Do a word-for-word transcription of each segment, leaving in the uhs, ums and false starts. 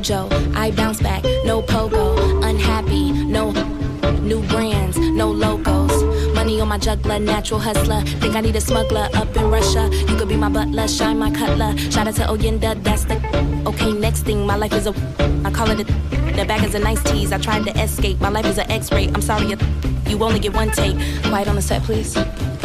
mojo. I bounce back, no pogo. Unhappy, no new brands, no logos. Money on my juggler, natural hustler. Think I need a smuggler up in Russia. You could be my butler, shine my cutler. Shout out to Oyenda, that's the. Okay, next thing, my life is a. I call it a. The back is a nice tease. I tried to escape. My life is an X-ray. I'm sorry, you only get one take. Quiet on the set, please.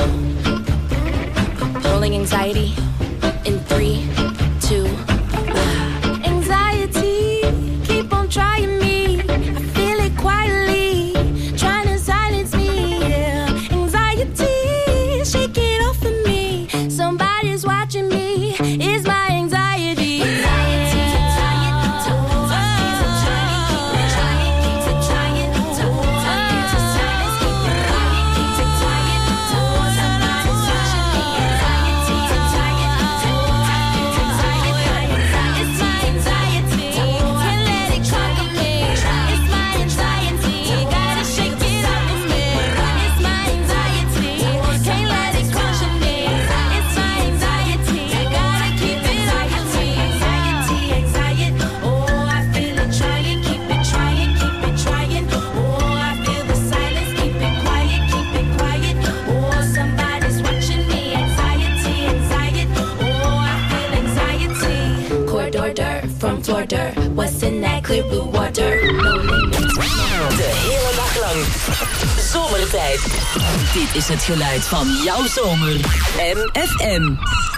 Rolling anxiety in three, two. Uh. Anxiety, keep on trying me. I feel it quietly, trying to silence me. Yeah. Anxiety, shake it off of me. Somebody's watching me. It's my anxiety. Anxiety, tired, told us I'm trying, keep it trying, keep it trying, told us to silence, keep it quiet, keep it quiet, told somebody's watching me. Anxiety, tired, told us I'm tired, it's my anxiety, can't let it conquer me. It's my anxiety, gotta shake it off of me. It's my anxiety, can't let it crush me. It's my anxiety, gotta keep it off of me. Anxiety, anxiety, oh I feel it trying, keep it trying, keep it trying. Oh I feel the silence, keep it quiet, keep it quiet. Oh somebody's watching me. Anxiety, anxiety, oh I feel anxiety. Corridor dirt, from floor dirt. What's in that clear blue water? No limits. De hele dag lang. Zomertijd. Dit is het geluid van jouw zomer. M F M.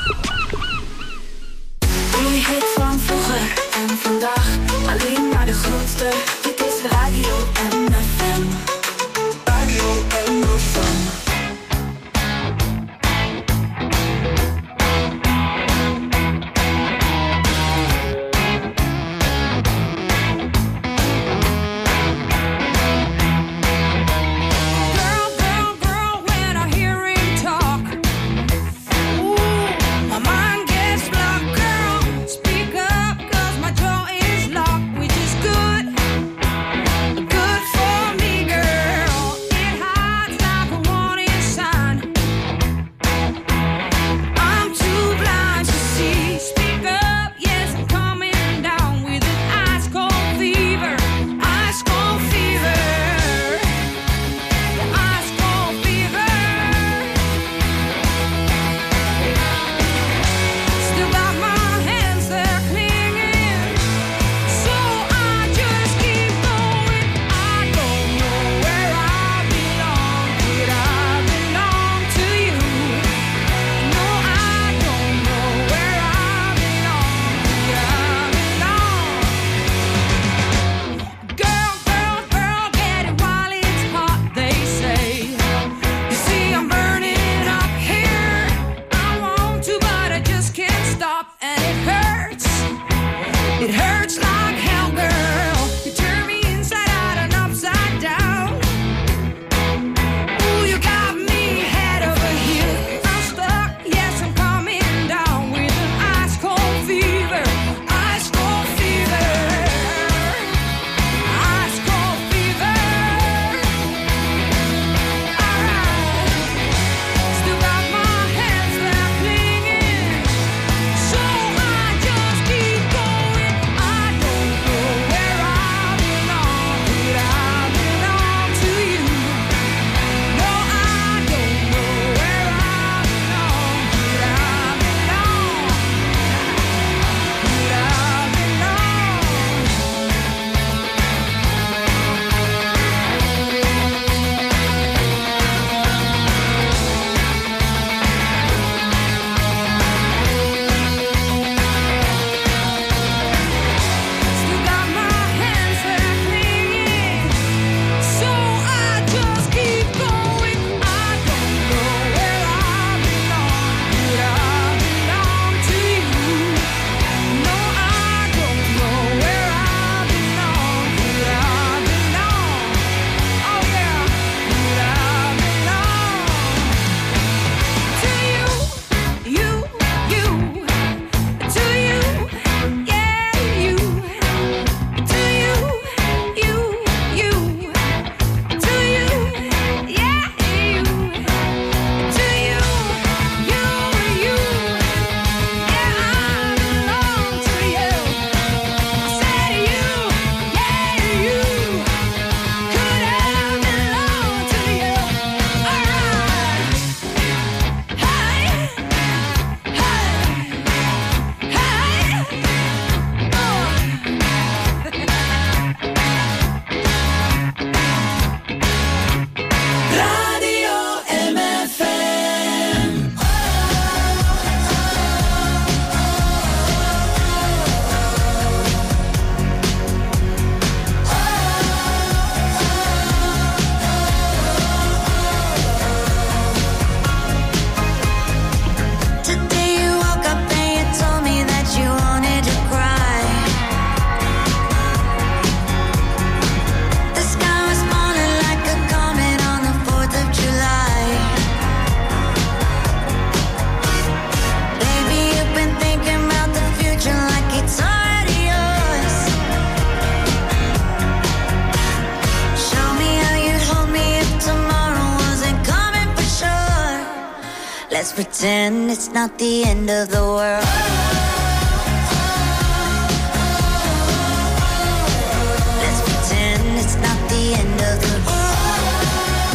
Die hit van vroeger en vandaag. Alleen maar de grootste. Dit is Radio M F M. Radio M F M. Girl, girl, girl, when I hear him talk, ooh, my mind gets blocked. Girl, speak up, 'cause my jaw is locked, which is good, good for me, girl. It hides like a warning sign. I'm too blind to see. Speak up, yes, I'm coming down with an ice cold fever, ice cold fever. Ice cold fever. Still got my hands there clinging, so I just keep going. I don't know where I belong. Did I belong to you? No, I don't know where I belong. Did I belong? Girl, girl, girl, get it while it's hot, they say. You see, I'm burning up here. I want to, but I just can't stop, and it hurts. It hurts like hell, girl. You turn me inside out and upside down. Ooh, you got me head over heels. I'm stuck, yes, I'm coming down with an ice cold fever, ice cold fever, ice cold fever. Alright, still got my hands there clinging, so I just keep going. I don't Let's pretend it's not the end of the world. Let's pretend it's not the end of the world.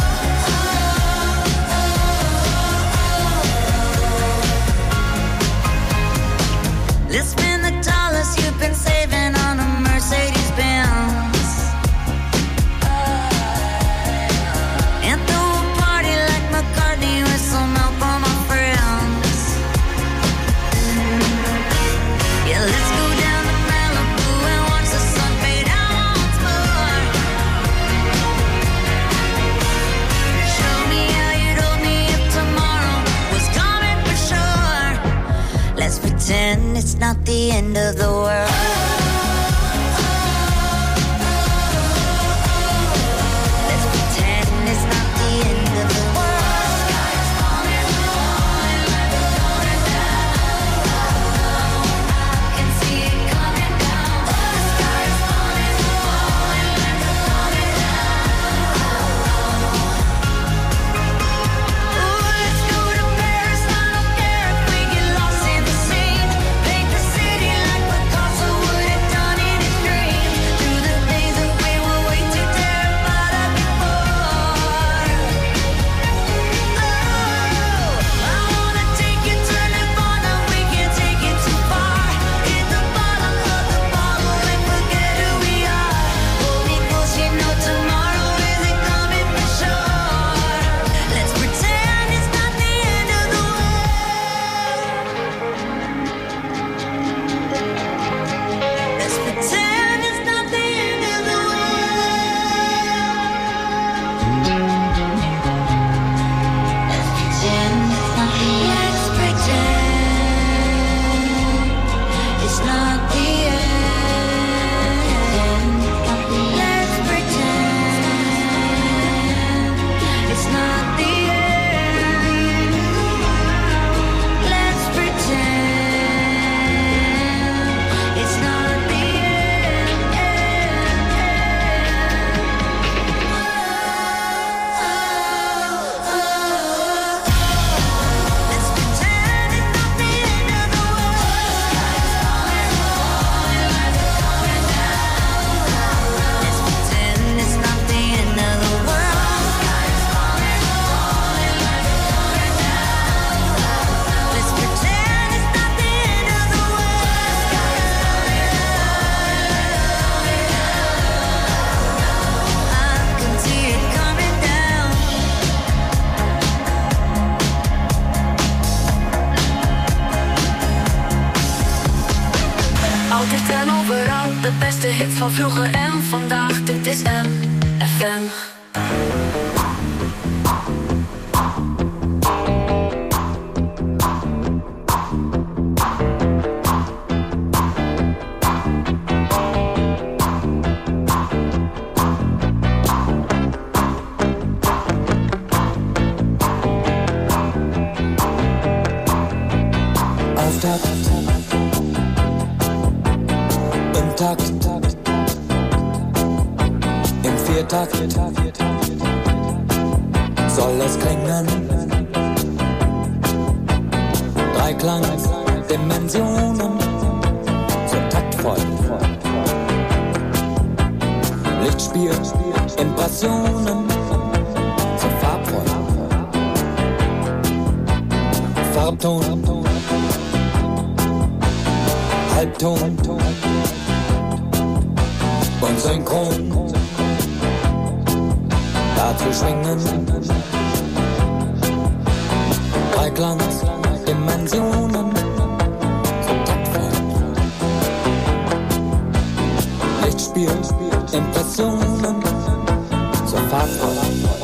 Let's spend the dollars you've been saving on a Mercedes Benz. And throw a party like McCartney with some help on my friends. Yeah, let's go down to Malibu and watch the sun fade out once more. Show me how you'd hold me if tomorrow was coming for sure. Let's pretend it's not the end of the world. Let's pretend it's not the end of the world. Sky is falling, falling like it's going down. I can see it coming down. The sky is falling, falling like it's going down. Ooh, let's go to Paris. I don't care if we get lost in the scene. Paint the city like Picasso would have done in his dreams. Through the days that we were way too terrified of before. Oh, I wanna take you to Nirvana. We can't take it too far. Hit the bottom of the bottle and forget who we are. Hold me close, you know tomorrow isn't coming for sure. Let's pretend it's not the end of the world. Let's pretend it's not the end of the world. Let's pretend it's not the end. Let's pretend it's not the end. Let's pretend it's not the end of the world. Let's pretend it's not the end of the world. Let's pretend it's not the end of the world. I can see it coming down. Altijd en overal, de beste hits van vroeger en vandaag. Dit is M F M. Auftakt im Takt, im Viertakt soll es klingen. Dreiklang, Dimensionen zur Taktfolge. Lichtspiel, Impressionen zur Farbfolge. Farbton, Halbton und Synchron. Dazu schwingen Dreiklang, Dimensionen zum Taktfolge. Lichtspiel, Impressionen zur Farbfolge.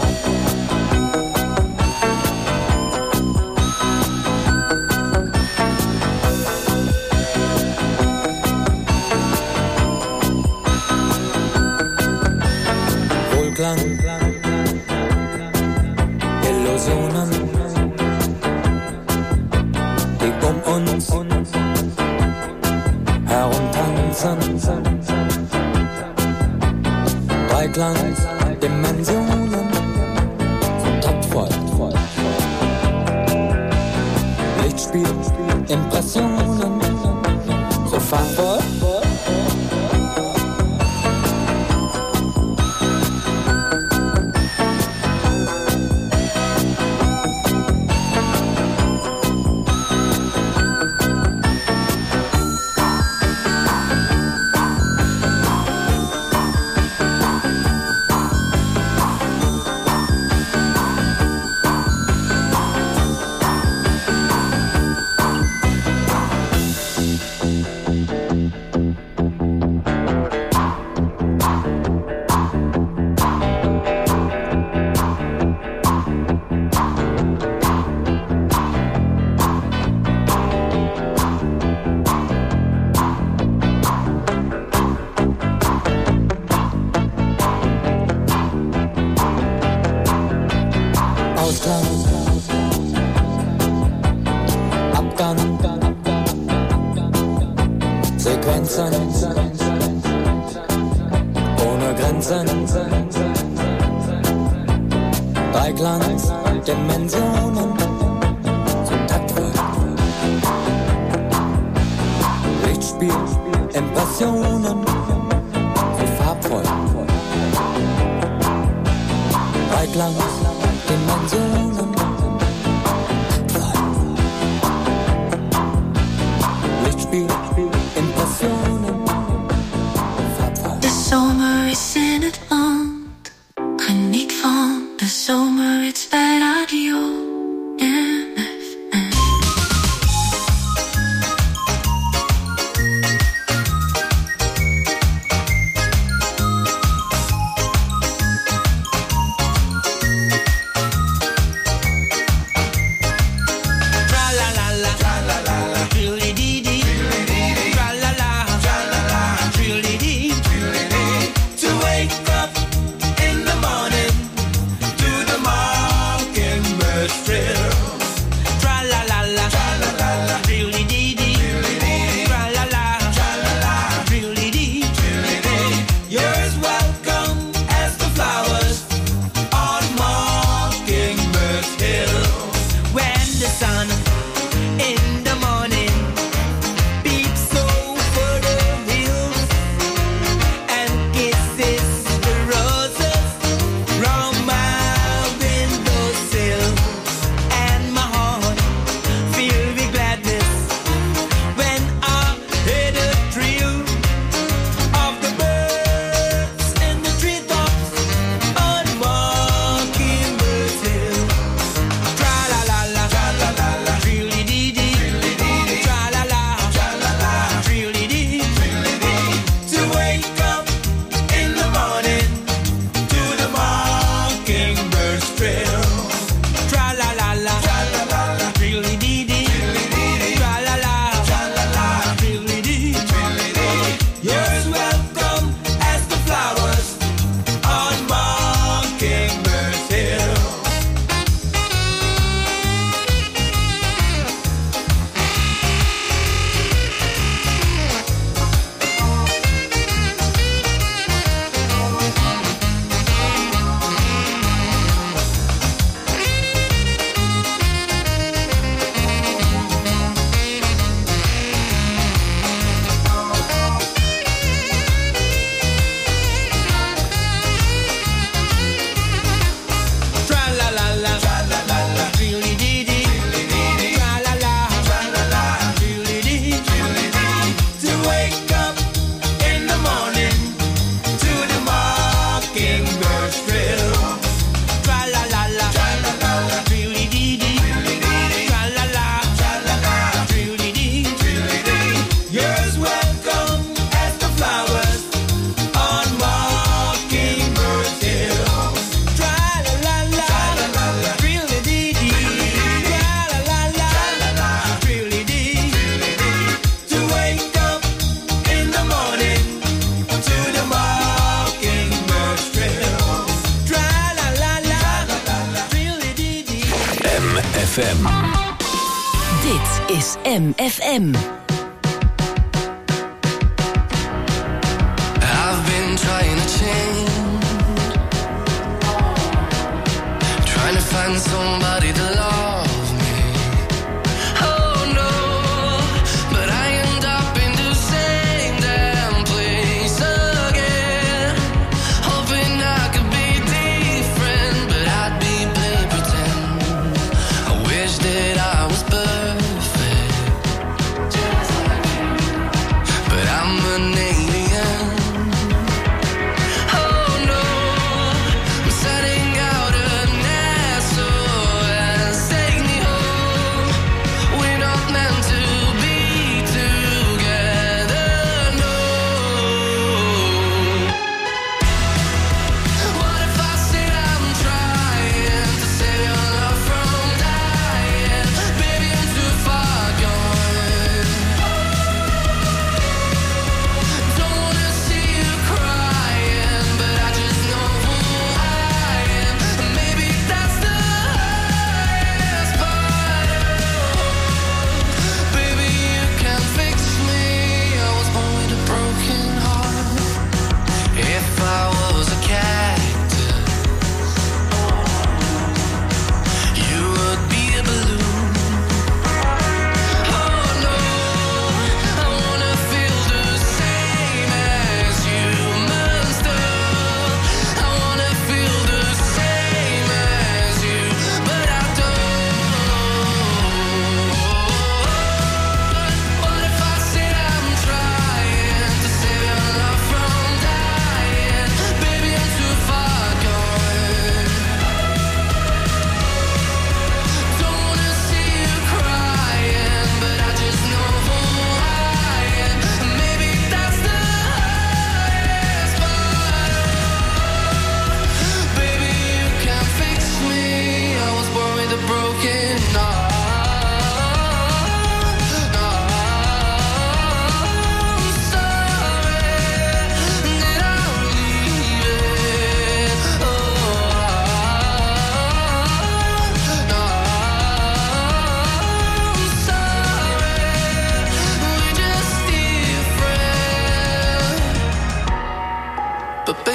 Wohlklang, Illusionen, die um uns herumtanzen. Dreiklang, Dimensionen zum Taktvoll. Lichtspiel, Impressionen, so farbenvoll. Ohne Grenzen, Dreiglanz, Dimensionen, zum Taktvoll. Lichtspiel, Impressionen, so farbvoll. Dreiglanz, Dimensionen, taktvoll. Lichtspiel, Impressionen. De zomer is in het land. Geniet van de zomerhits bij Radio M F M. F M. Dit is M F M. I've been trying to change, trying to find somebody to love me. Oh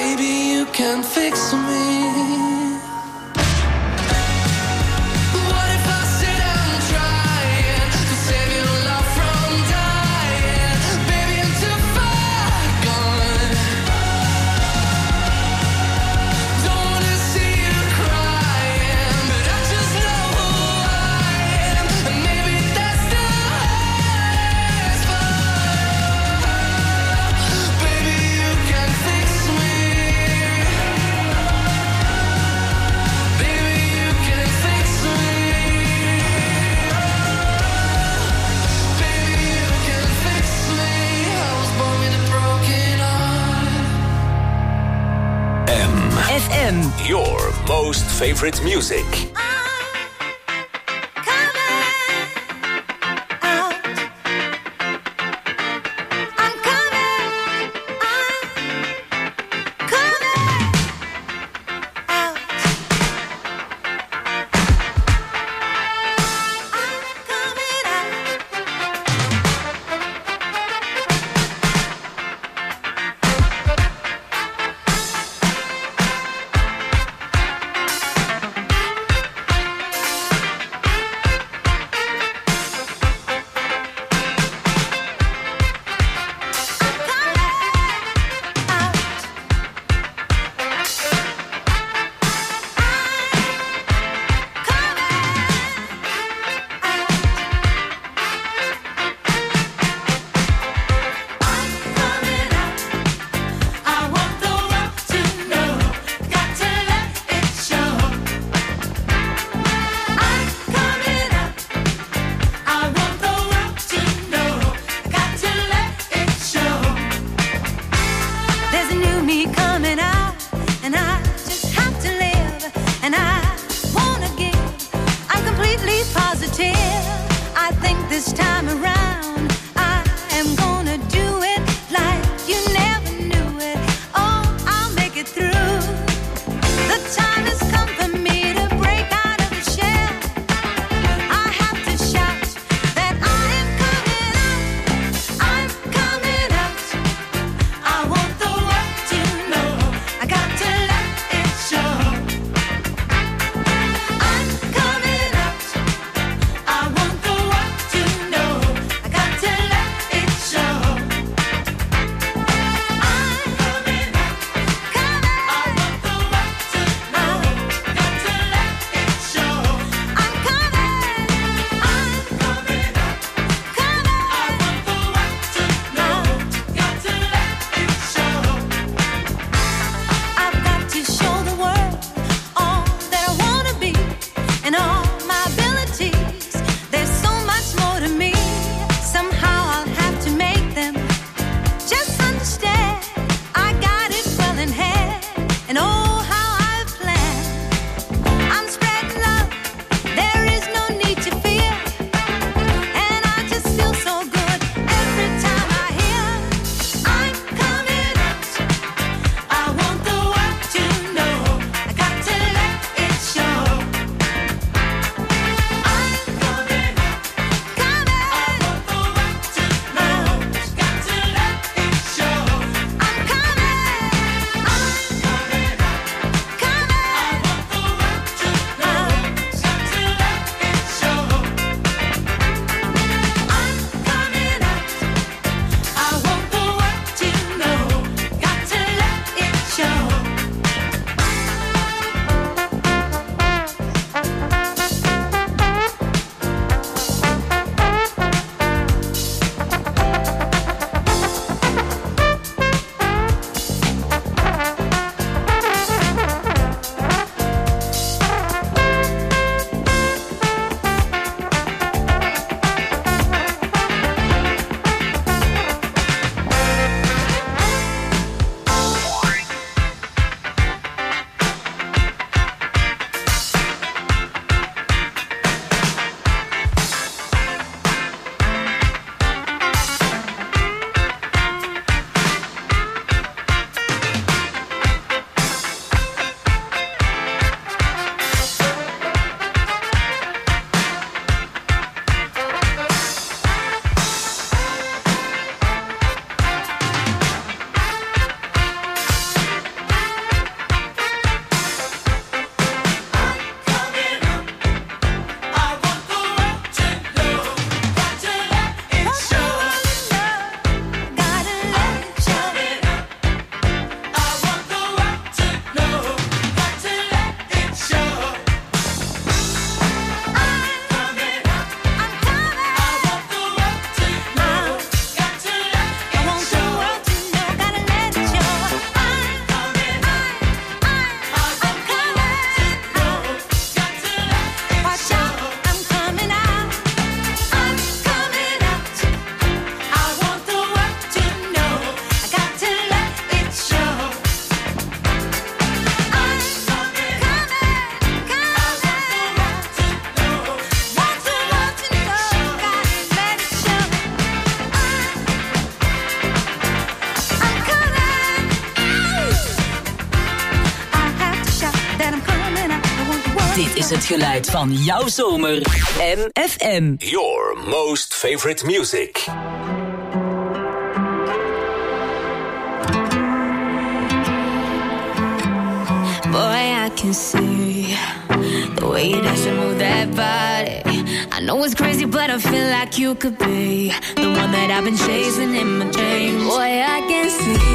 Baby, you can fix me. What if I sit and trying to save your love from dying? Baby, I'm too far gone. Don't wanna see you crying, but I just know who I am, and maybe that's the hardest part. Baby, you can fix me. Baby, you can fix me. Baby, you can fix me. I was born with a broken heart. F M. Your most favorite music. I want the world to know. I got Dit is het geluid van jouw zomer. M F M. Your most favorite music. Boy, I can see the way you dance and move that body. I know it's crazy, but I feel like you could be the one that I've been chasing in my dreams. Boy, I can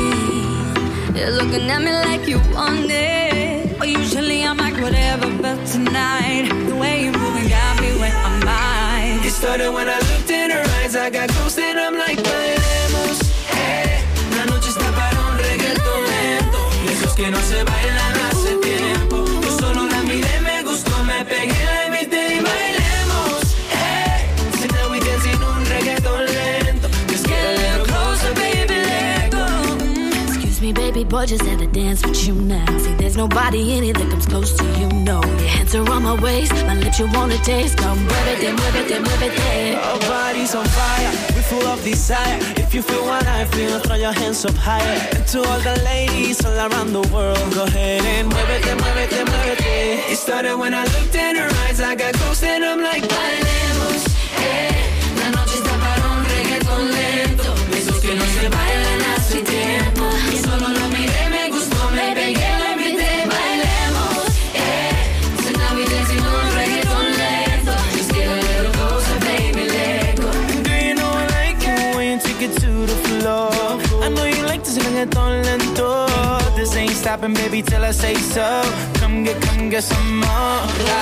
see you're looking at me like you want it. Well, usually I'm like whatever, but tonight the way you're moving got me where I'm mind. It started when I looked in her eyes. I got close and I'm like, bailemos. Hey, la noche está para un reggaeton lento. Esos que no se bailan hace tiempo. Yo solo la miré, me gustó, me pegué, la invité y bailemos. Hey, so now we dancing un reggaeton lento. Just get a little closer, baby, let go. Mm, excuse me, baby boy, just had to dance with you now. See, there's nobody in it that comes close to you, no. Your hands are on my waist, my lips you wanna taste. Come muévete, muévete, muévete. Our bodies on fire, we're full of desire. If you feel what I feel, throw your hands up higher. And to all the ladies all around the world, go ahead and muévete, muévete, muévete. It started when I looked in her eyes. I got close and I'm like, bailemos, eh. La noche está para un reggaeton lento. Esos que no se bailan hace tiempo. Y solo lo miré, me gustó, me pegué, lo invité, bailemos, eh. So now we dancing un reggaeton lento. Just get a little closer, baby, let go. Do you know I like it when you take it to the floor? I know you like this reggaeton lento. This ain't stopping, baby, till I say so. Come get, come get some more.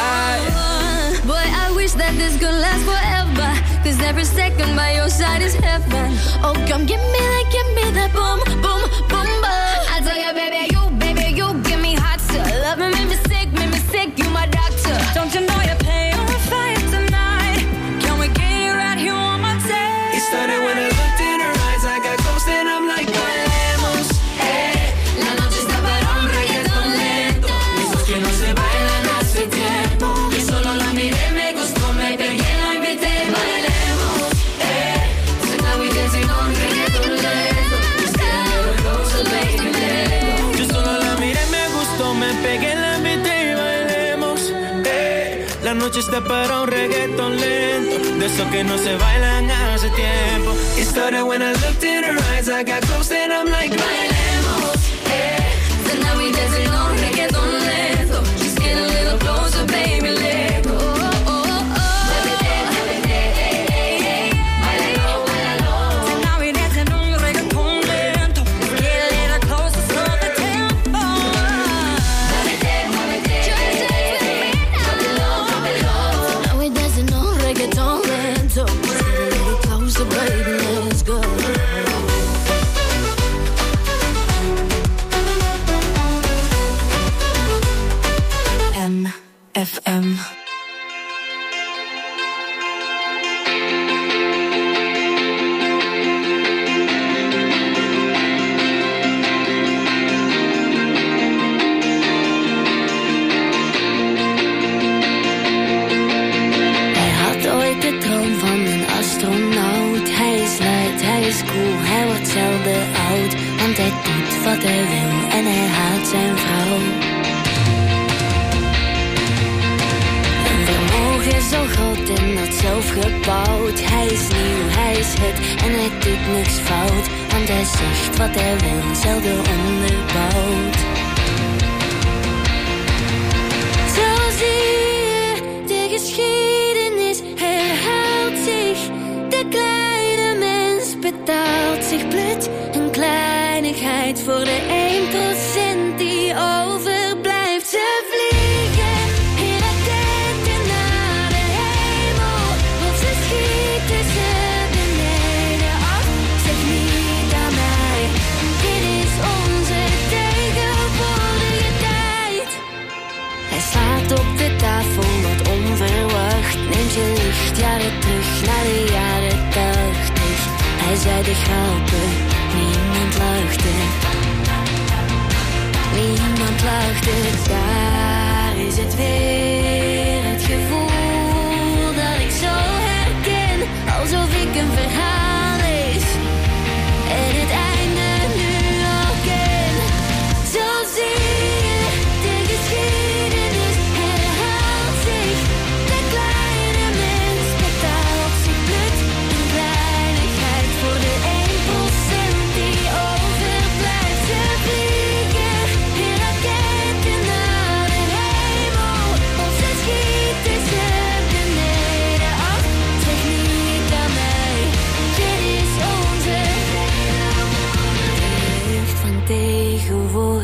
Right. Boy, I wish that this could last forever. Cause every second by your side is heaven. Oh, come give me that, give me that boom, boom, boom, boom. I tell you, baby, you, baby, you give me hot stuff. Love me, make me sick, make me sick, you my doctor. Don't you know you're paying a fire tonight? Can we get it right here on my tape? It started when I looked in her eyes. I got close and I'm like, bailemos, eh. La noche está para un reggaeton lento. Esos que no se bailan hace tiempo. Y solo la miré, me gustó, me pegué, la invité, bailemos, eh. So now we dancing on reggaeton lento. Just get a little closer, baby, let go. Yo solo la miré, me gustó, me pegué, la invité y bailemos, eh. La noche está para un reggaeton lento. De esos que no se bailan hace tiempo. It started when I looked in her eyes. I got close and I'm like, bailemos, eh. So now we dancing on reggaeton lento. Just get a little closer, baby, let go. F M. Hij wordt zelden oud, want hij doet wat hij wil en hij haat zijn vrouw. Een vermogen zo groot en dat zelf gebouwd. Hij is nieuw, hij is het en hij doet niks fout, want hij zegt wat hij wil, zelden onderbouwd. Zo zie je, de geschiedenis herhaalt zich. De kleine mens betaalt zich blut. Een kleinigheid voor de één procent die overblijft. Ze vliegen in raketen naar de hemel, of ze schieten ze beneden af. Zeg niet aan mij, dit is onze tegenwoordige tijd. Hij slaat op de tafel wat onverwacht. Neemt je lichtjaren terug naar de jaren tachtig. Hij zei de grappen, niemand lachte. Niemand lachte. Daar is het weer, het gevoel dat ik zo herken. Alsof ik een verhaal lees en het einde nu al ken. Zo zie je, de geschiedenis herhaalt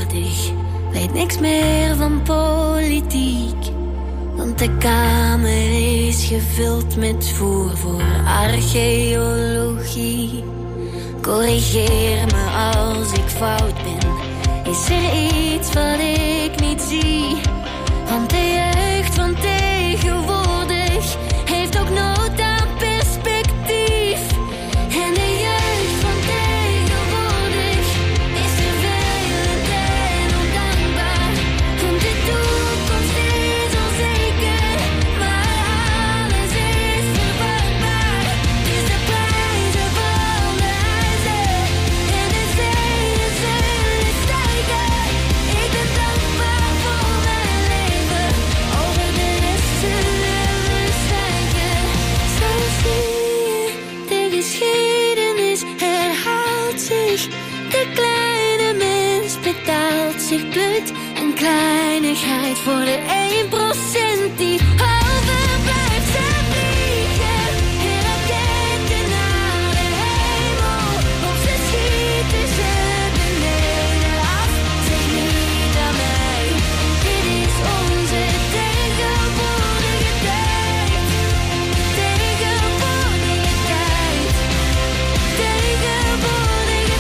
tegenwoordig weet niks meer van politiek. Want de kamer is gevuld met voer voor archeologie. Corrigeer me als ik fout ben. Is er iets wat ik niet zie? Want de jeugd van tegenwoordig heeft ook nood aan perspectief. En de jeugd van tegenwoordig is vervelend en ondankbaar. Komt de toekomst is onzeker, maar alles is verwantbaar. Dus de prijzen van de huizen en de zeeën zullen stijgen. Ik ben dankbaar voor mijn leven, over de rest zullen we stijgen. Zo zie je, de geschiedenis herhaalt zich. De kleine mens betaalt zich blut. Een kleinigheid voor de één procent die overblijft. Ze vliegen in raketten naar de hemel, of ze schieten ze beneden af. Zeg niet aan mij, dit is onze tegenwoordige tijd. Tegenwoordige tijd. Tegenwoordige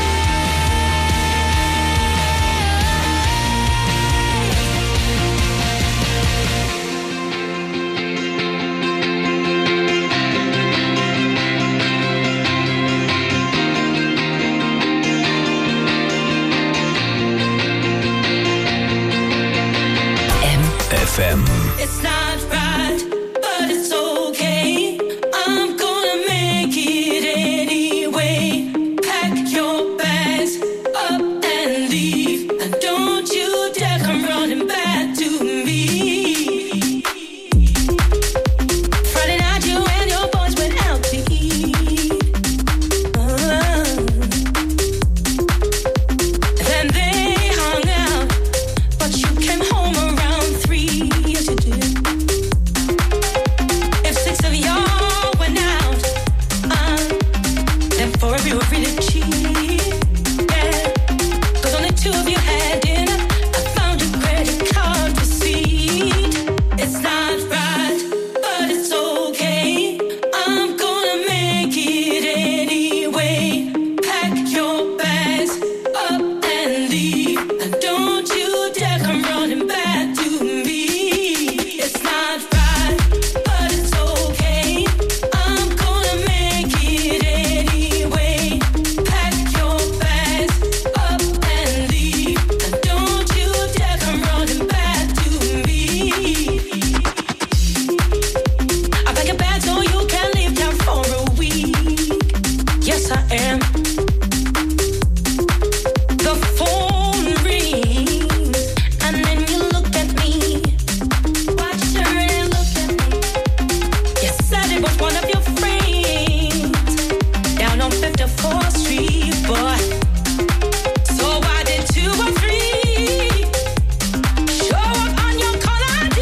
F M. It's not right, but it's okay. I'm gonna make it anyway. Pack your bags up and leave, and don't you dare come running back to me. Friday night you and your boys went out to eat. Uh, then they hung out, but you came home around three. Yes, you did. If six of y'all went out, uh, then four of you were really cheap. Yeah, 'cause only two of you had dinner. I found your credit card receipt. It's not right, but it's okay. I'm gonna make it anyway. Pack your bags up and leave, and don't you dare come running back to me. It's not right, but it's okay. I'm gonna make it anyway. Pack your bags up and leave, and don't you dare come running back to me. I pack a bag so you can leave town for a week. Yes, I am. The phone rings, and then you look at me. Watch her and look at me. You said it was one of your friends down on fifty-fourth Street, boy. So why did two or three show up on your call I D?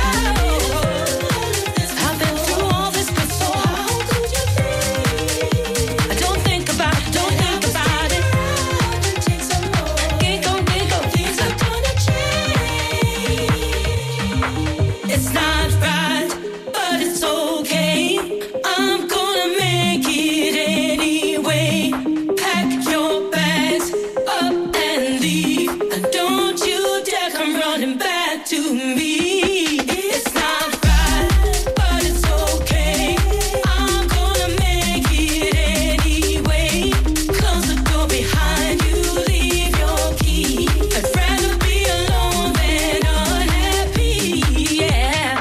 I've been through all this before. How could you think? Don't think about it, don't think about it. Ginkgo, ginkgo, things are gonna change. It's not right, but it's okay. I'm gonna make it anyway. Pack your bags up and leave, and don't you dare come running back to me. It's not right, but it's okay. I'm gonna make it anyway. Close the door behind you, leave your key. I'd rather be alone than unhappy, yeah.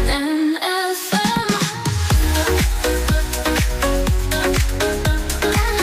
N F M.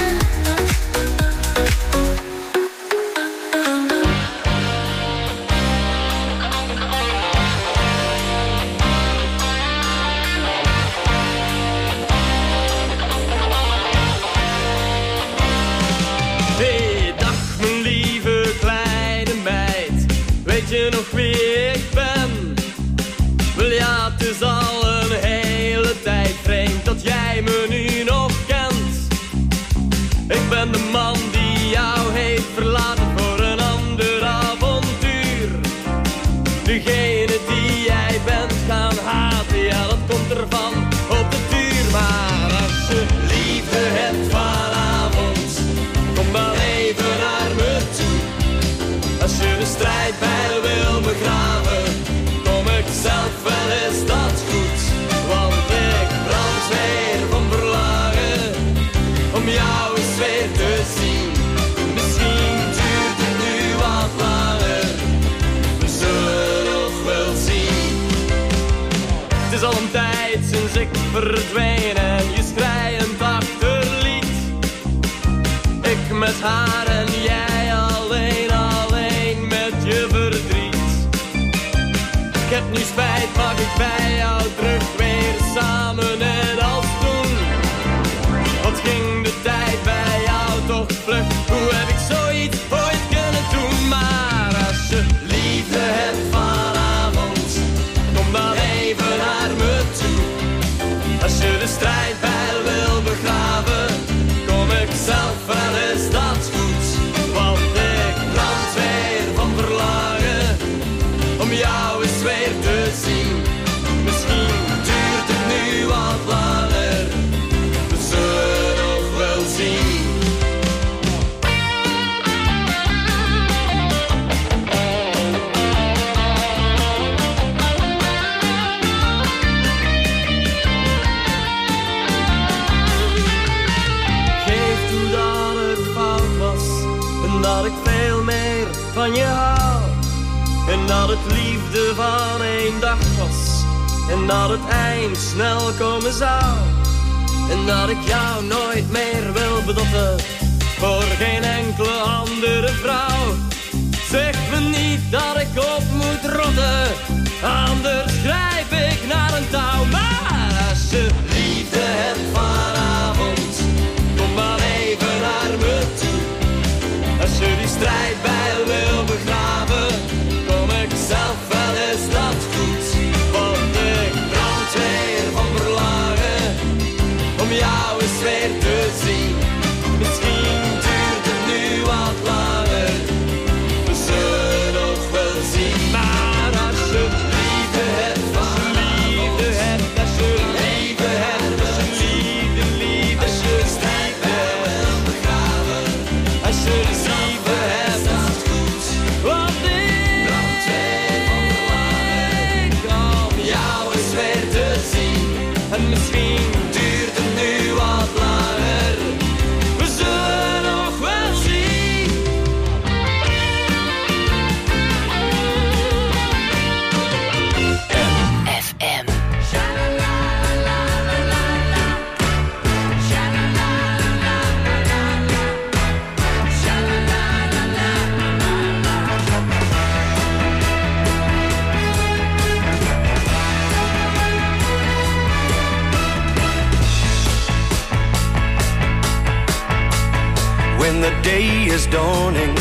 verdween en je schreiend achterliet. Ik met haar en jij alleen, alleen met je verdriet. Ik heb nu spijt, mag ik bij jou terug weer samen net als toen. Wat ging de tijd bij jou toch vlug, hoe heb ik zoiets ooit kunnen doen? Maar als je liefde hebt vanavond, kom dan even naar me toe. Als je de strijdbijl wil begraven, kom ik zelf wel, is dat goed. Want ik brand weer van verlangen om jou eens weer te zien. Misschien duurt het nu wat langer, we zullen nog wel zien. Dat ik veel meer van je hou. En dat het liefde van één dag was. En dat het eind snel komen zou. En dat ik jou nooit meer wil bedotten voor geen enkele andere vrouw. Zeg me niet dat ik op moet rotten, anders grijp ik naar een touw. Maar als je liefde hebt vanavond, kom maar even naar me toe. Als je die strijdbijl wil begraven, kom ik zelf wel, is dat goed. Want ik brand weer van verlangen om jou eens weer te zien. Misschien duurt het nu wat langer, we zullen nog wel zien. Maar als je liefde hebt vanavond, als je liefde hebt, als je liefde hebt, als je liefde, liefde, als je strijdbijl wil begraven, als je en misschien duurt het nu wat langer, we zullen nog wel zien. M F M. When the day is dawning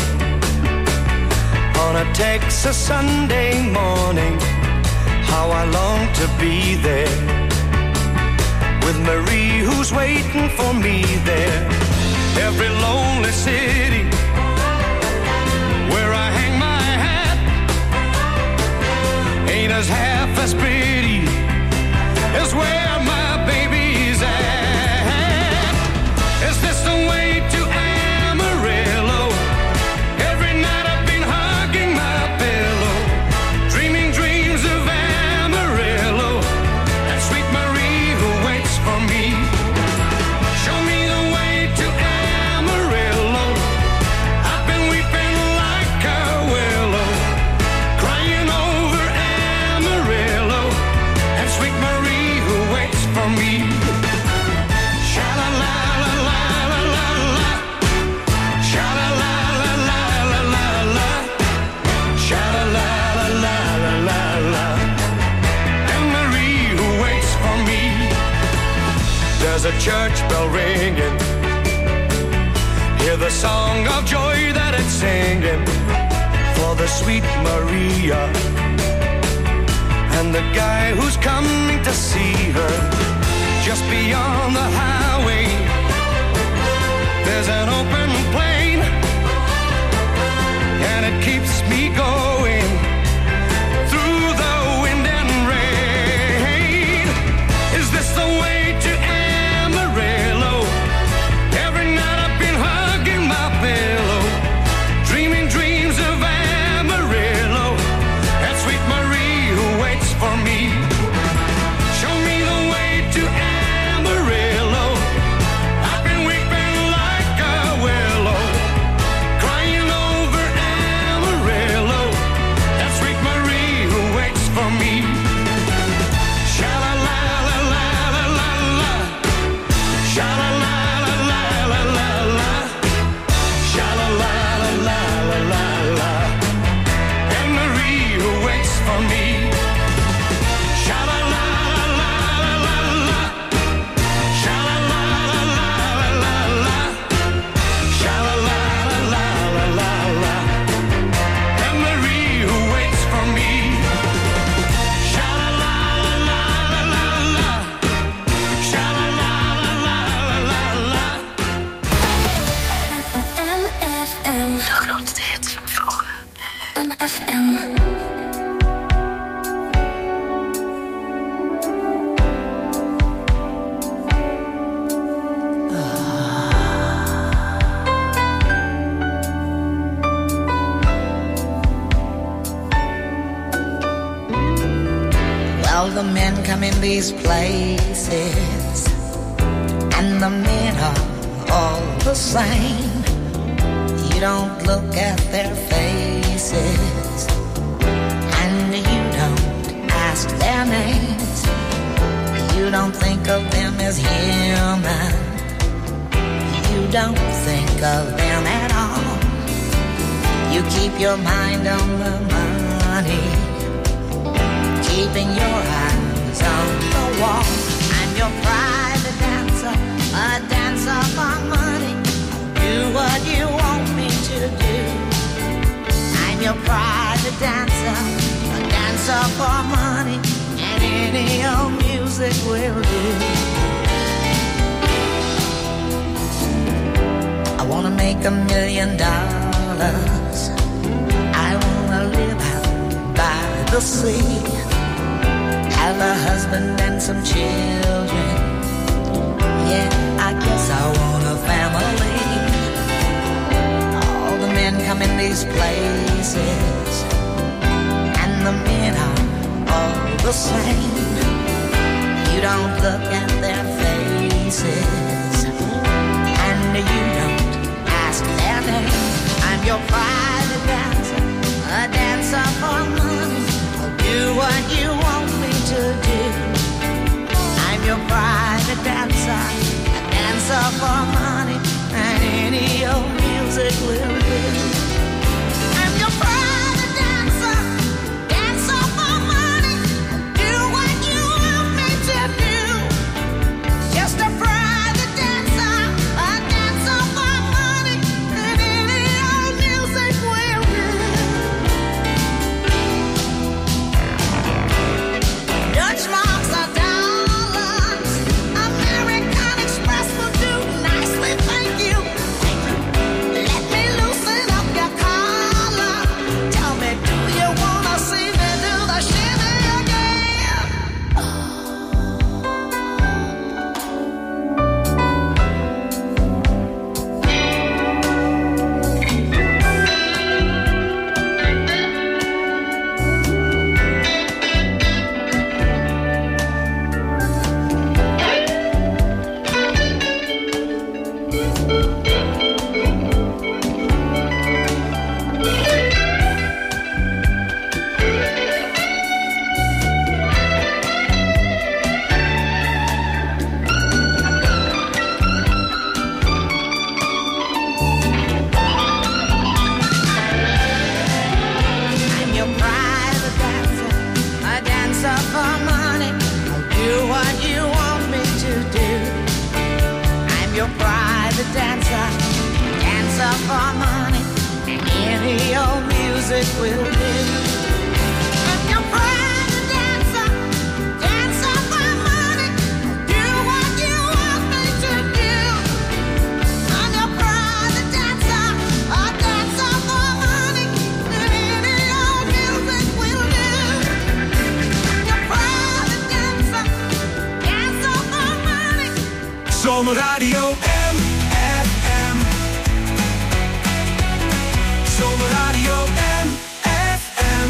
on a Texas Sunday morning, how I long to be there with Marie who's waiting for me there. Every lonely city where I hang my hat ain't as half as pretty as where my baby's at. Is this the way to Amarillo? Every night I've been hugging my pillow, dreaming dreams of Amarillo, and sweet Marie who waits for me. Show me the way to Amarillo. I've been weeping like a willow, crying over Amarillo, and sweet Marie who waits for me. Sha-la-la-la-la-la-la-la, sha-la-la-la-la-la-la, sha-la-la-la-la-la-la, and Marie who waits for me. There's a church bell ringing, hear the song of joy that it's singing for the sweet Maria and the guy who's coming to see her. Just beyond the highway, there's an open plain, and it keeps me going through the wind and rain. Is this the way to Amarillo? Every night I've been hugging my pillow, dreaming dreams of Amarillo, and sweet Marie who waits for me. Show me the way to Amarillo. men come in these places, and the men are all the same. You don't look at their faces, and you don't ask their names. You don't think of them as human. You don't think of them at all. You keep your mind on the money, keeping your eyes on the wall. I'm your private dancer, a dancer for money. Do what you want me to do. I'm your private dancer, a dancer for money, and any old music will do. I wanna make a million dollars. I wanna live out by the sea, have a husband and some children. Yeah, I guess I want a family. All the men come in these places, and the men are all the same. You don't look at their faces, and you don't ask their name. I'm your private dancer, a dancer for money. I'll do what you want me to do. I'm your private dancer, a dancer for money, and any old music will do. I'm your private dancer, dancer for money. Do what you want me to do. Just a private dancer, a dancer for money, and any old music will do. Dutch marks are dollars, American Express will do nicely, thank you. Let me loosen up your collar. Tell me, do you wanna see me do the shimmy again? I'm your private dancer, a dancer for money. I'll do what you want me to do. I'm your private dancer, dancer for money, and any old music will do. I'm your private dancer, dancer for money. Do what you want me to do. I'm your private dancer, a dancer for money, and any old music will do. I'm your private dancer, dancer for money. Zomerradio M F M. Zomerradio M F M.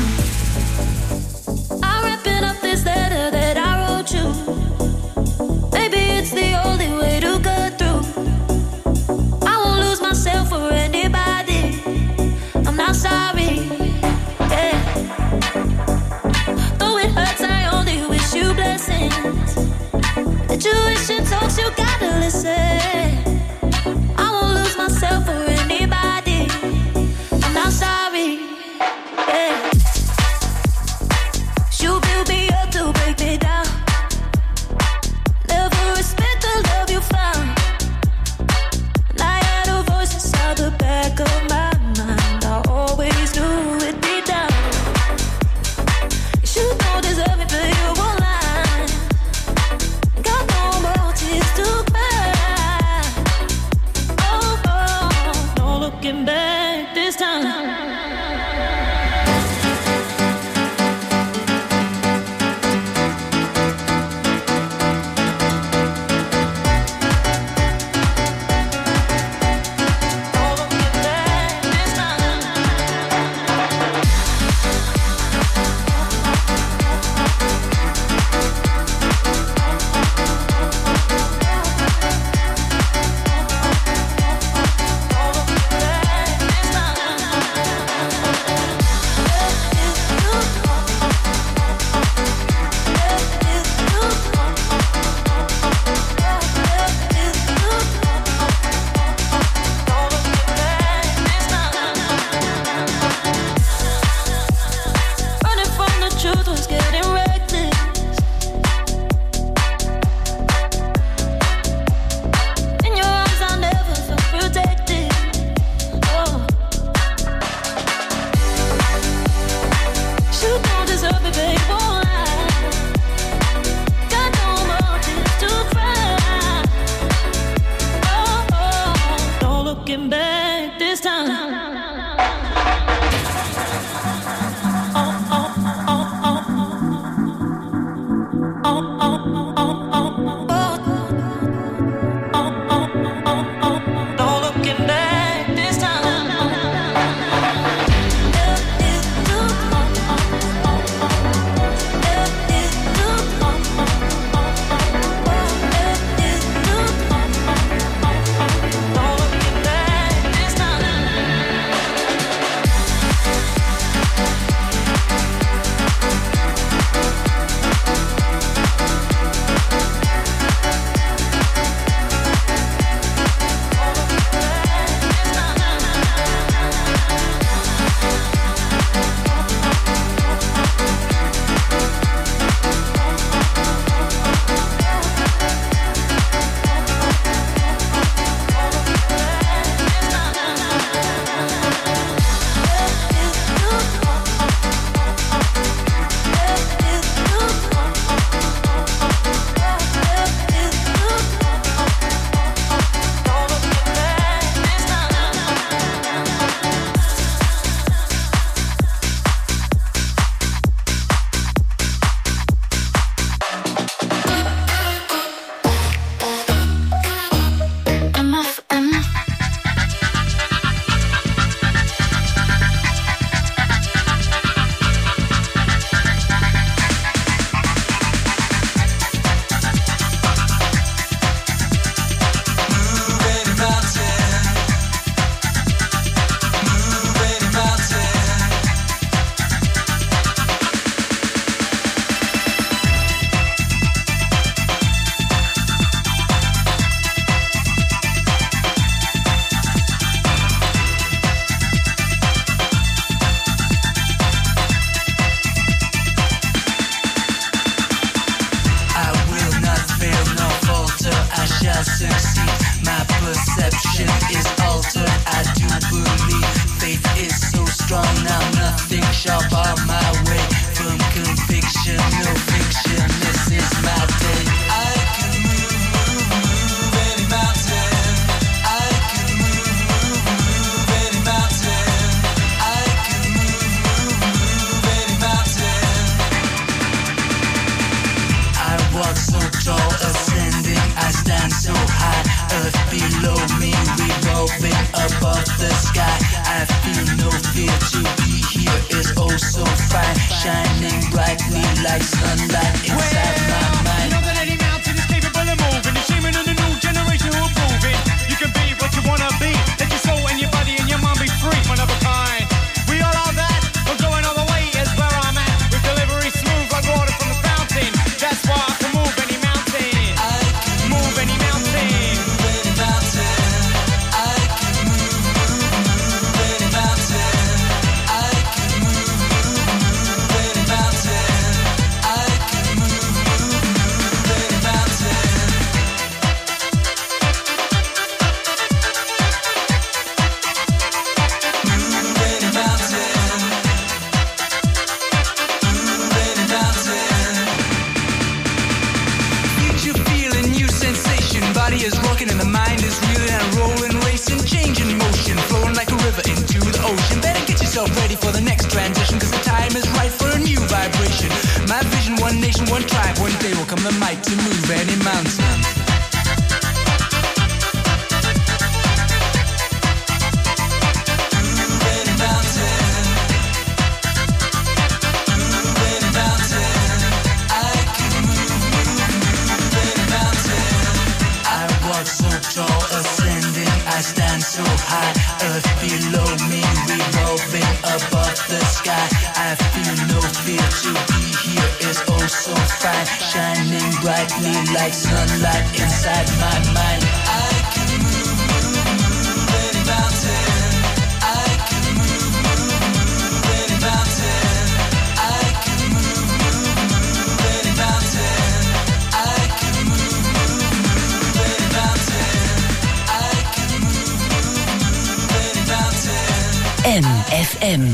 I'm wrapping up this letter that I wrote you. Maybe it's the only way to get through. I won't lose myself for anybody. I'm not sorry. Yeah. Though it hurts, I only wish you blessings. The tuition talks, you gotta listen. I won't lose myself for anybody. I'm not sorry. Yeah. You build me up to break me down. Never respect the love you found. And I had a voice inside the back of my mind. I always knew it'd be down. You don't deserve it, but you won't lie. Got no more tears to cry. I succeed. My perception is altered, I do believe. Faith is so strong, now nothing shall bar my way. From conviction, no fiction, this is my day. I can move, move, move any mountain. I can move, move, move any mountain. I can move, move, move any mountain. I walk so tall, ascending, I stand so high. Earth below me, revolving above the sky. I feel no fear, to be here is oh so fine. Shining brightly like sunlight inside my mind. You know that any mountain is capable of moving. It's aiming on the new generation who are proving. You can be what you wanna be. Let your soul and your body and your mind be free, one of a kind. We all are that. We're going all the way is where I'm at. With delivery smooth like water from the fountain. That's why I can move any mountain. I can move any mountain. Move any mountain. I can move, move, move any mountain. I can move, move, move any mountain. I can move, move, move any mountain. Move any mountain. Move any mountain. Future feeling, new sensation. Body is rocking and the mind is reeling and rolling, racing, changing motion, flowing like a river into the ocean. Better get yourself ready for the next transition, cause the time is right for a new vibration. My vision, one nation, one tribe. One day will come the might to move any mountain. Move any mountain. Move any mountain. I can move, move, move any mountain. I walk so tall, ascending, I stand so high. Earth below me, revolving above the sky. I feel no fear, to be here is oh so fine. Shining brightly like sunlight inside my mind. I can move, move, move any mountain. I can move, move, move any mountain. I can move, move, move any mountain. I can move, move, move any mountain. I can move, move, move any mountain. M F M.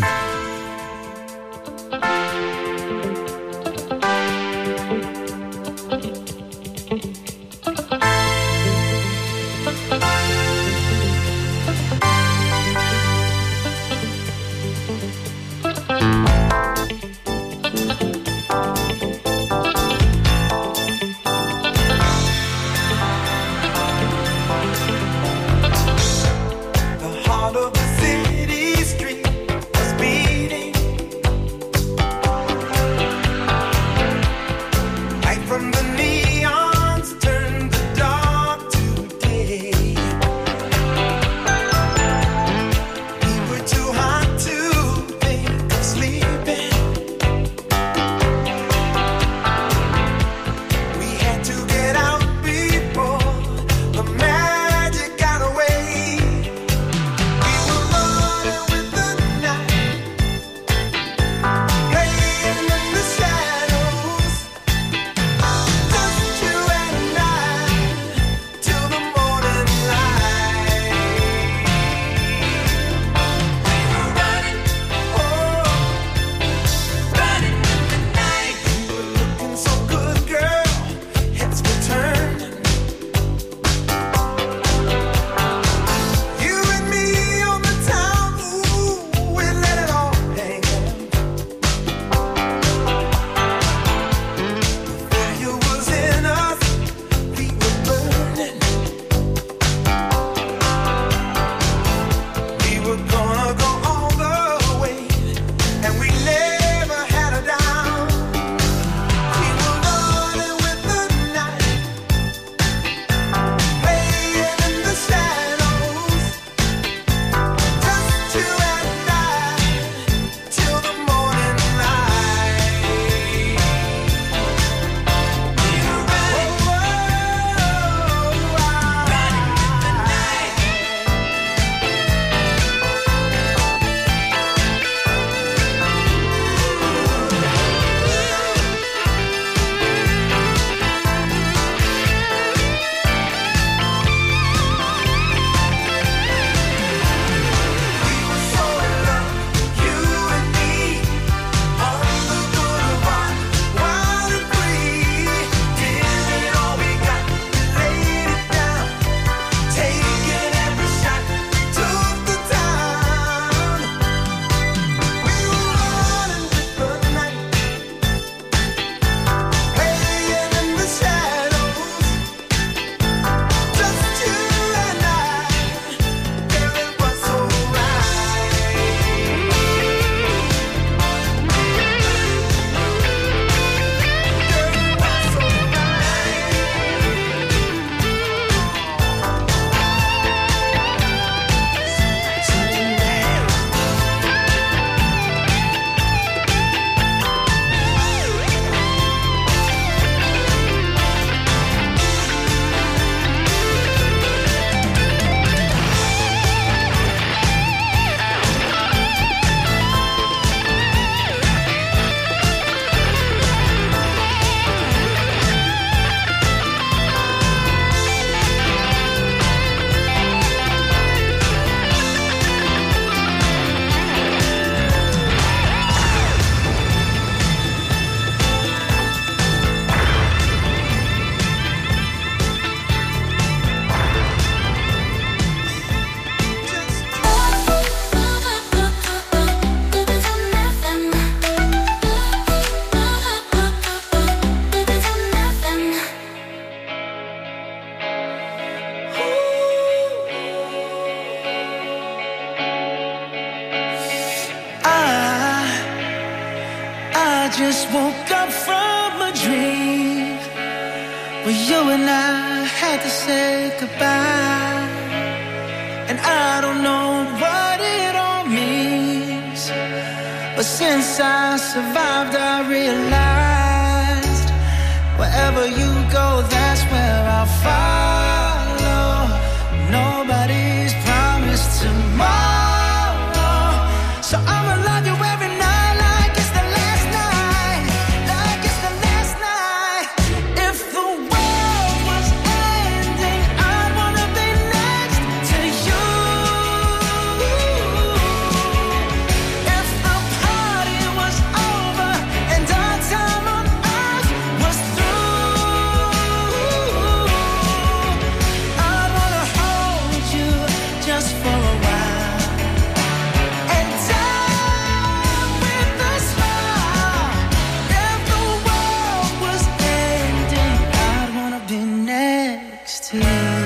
The heart of the city street must be just woke up from a dream where you and I had to say goodbye, and I don't know what it all means, but since I survived I realized wherever you go, that's where I'll follow. Nobody's promised tomorrow, so I'ma love you every night like it's the last night, like it's the last night. If the world was ending, I'd wanna be next to you. If the party was over and our time on earth was through, I'd wanna hold you just for a while and die with a smile. If the world was ending, I'd wanna be next to you.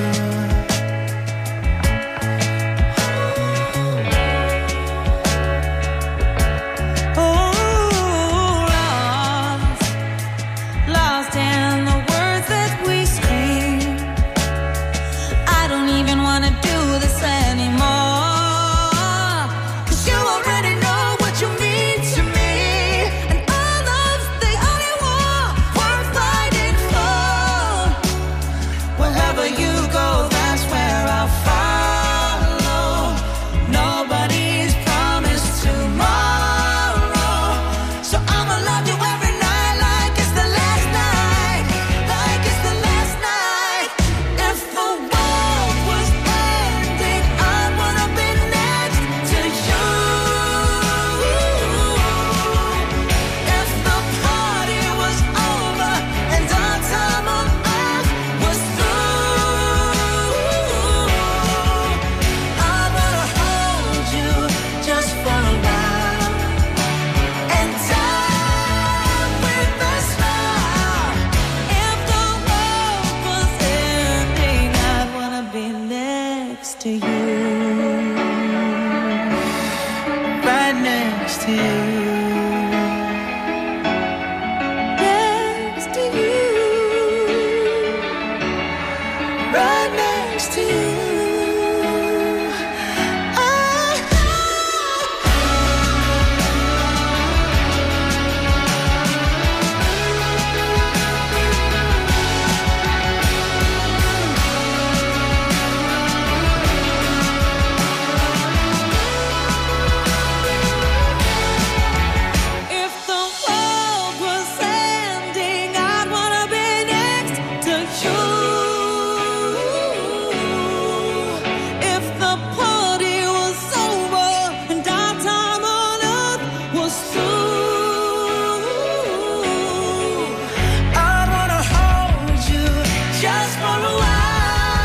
Oh, lost, lost in the words that we scream. I don't even wanna do this anymore, 'cause you already know what you mean to me, and all of the only war worth fighting for. Wherever you go, that's where I'll follow. Nobody's promised tomorrow, so I'ma love you every night like it's the last night, like it's the last night. If the world was ending, I'd wanna be next to you. If the party was over and our time on earth was through, I wanna hold you just for a while and die with a smile. If the world was ending, I'd wanna be next to you. Right next to you. Next to you. Right next to you.